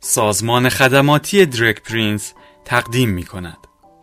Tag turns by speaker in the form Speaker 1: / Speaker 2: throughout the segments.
Speaker 1: سازمان خدماتی درگ پرینس تقدیم می کند.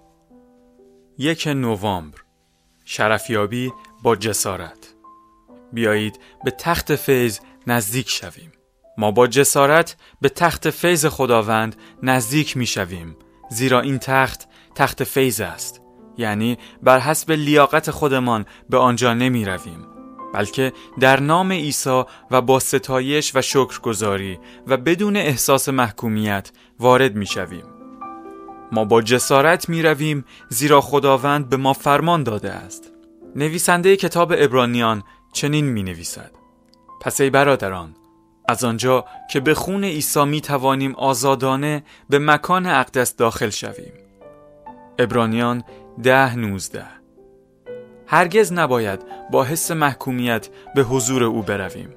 Speaker 1: 1 نوامبر، شرفیابی با جسارت. بیایید به تخت فیض نزدیک شویم. ما با جسارت به تخت فیض خداوند نزدیک می شویم، زیرا این تخت فیض است. یعنی بر حسب لیاقت خودمان به آنجا نمی رویم، بلکه در نام عیسی و با ستایش و شکرگزاری و بدون احساس محکومیت وارد می شویم. ما با جسارت می رویم زیرا خداوند به ما فرمان داده است. نویسنده کتاب عبرانیان چنین می نویسد: پس ای برادران، از آنجا که به خون عیسی می توانیم آزادانه به مکان اقدس داخل شویم. عبرانیان 10:19. هرگز نباید با حس محکومیت به حضور او برویم.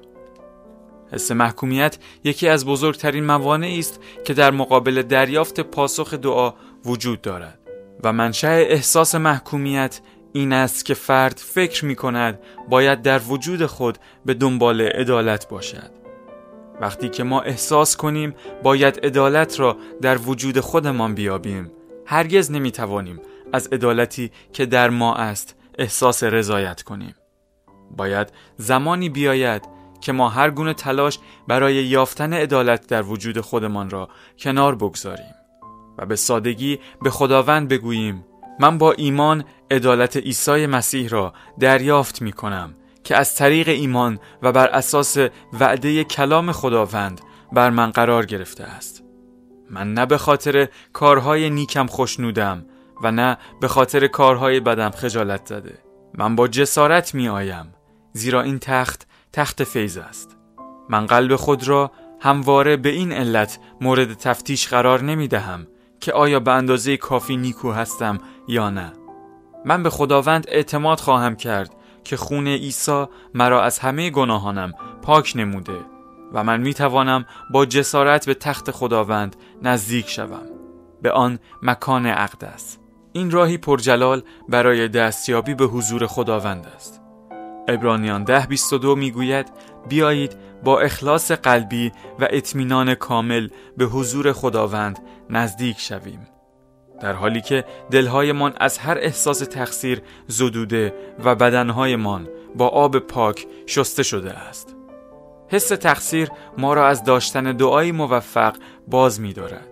Speaker 1: حس محکومیت یکی از بزرگترین موانعی است که در مقابل دریافت پاسخ دعا وجود دارد و منشأ احساس محکومیت این است که فرد فکر می کند باید در وجود خود به دنبال عدالت باشد. وقتی که ما احساس کنیم باید عدالت را در وجود خودمان بیابیم، هرگز نمی توانیم از عدالتی که در ما است احساس رضایت کنیم. باید زمانی بیاید که ما هر گونه تلاش برای یافتن عدالت در وجود خودمان را کنار بگذاریم و به سادگی به خداوند بگوییم: من با ایمان عدالت عیسی مسیح را دریافت می کنم که از طریق ایمان و بر اساس وعده کلام خداوند بر من قرار گرفته است. من نه به خاطر کارهای نیکم خوشنودم و نه به خاطر کارهای بدم خجالت زده. من با جسارت می آیم، زیرا این تخت فیض است. من قلب خود را همواره به این علت مورد تفتیش قرار نمی دهم که آیا به اندازه کافی نیکو هستم یا نه. من به خداوند اعتماد خواهم کرد که خون عیسی مرا از همه گناهانم پاک نموده و من می توانم با جسارت به تخت خداوند نزدیک شوم، به آن مکان اقدس. این راهی پرجلال برای دستیابی به حضور خداوند است. عبرانیان 10:22 میگوید: بیایید با اخلاص قلبی و اطمینان کامل به حضور خداوند نزدیک شویم، در حالی که دلهایمان از هر احساس تقصیر زدوده و بدنهایمان با آب پاک شسته شده است. حس تقصیر ما را از داشتن دعای موفق باز می دارد.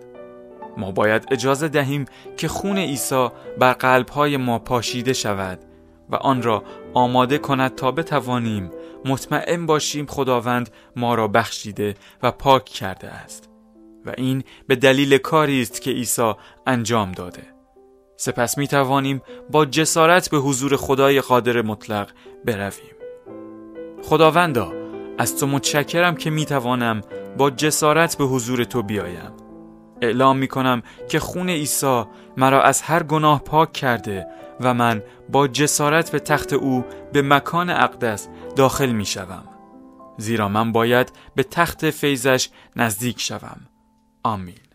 Speaker 1: ما باید اجازه دهیم که خون عیسی بر قلب‌های ما پاشیده شود و آن را آماده کند تا بتوانیم مطمئن باشیم خداوند ما را بخشیده و پاک کرده است و این به دلیل کاری است که عیسی انجام داده. سپس می توانیم با جسارت به حضور خدای قادر مطلق برویم. خداوندا، از تو متشکرم که می توانم با جسارت به حضور تو بیایم. اعلام می کنم که خون عیسی مرا از هر گناه پاک کرده و من با جسارت به تخت او به مکان اقدس داخل می شوم، زیرا من باید به تخت فیضش نزدیک شوم. آمین.